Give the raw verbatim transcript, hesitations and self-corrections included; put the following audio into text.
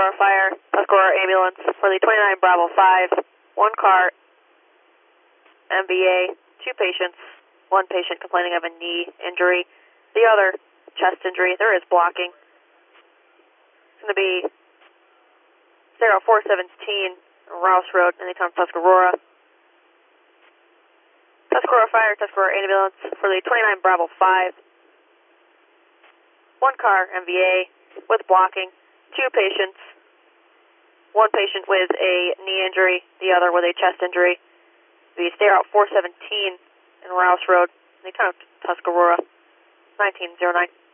Tuscarora Fire, Tuscarora Ambulance for the twenty-nine Bravo five, one car, M V A, two patients, one patient complaining of a knee injury, the other chest injury. There is blocking. It's going to be zero four seventeen Rouse Road, Anytown, Tuscarora. Tuscarora Fire, Tuscarora Ambulance for the twenty-nine Bravo five, one car, M V A, with blocking, two patients, one patient with a knee injury, the other with a chest injury. The Stay Route four seventeen in Rouse Road, Anytown, Tuscarora, nineteen oh nine.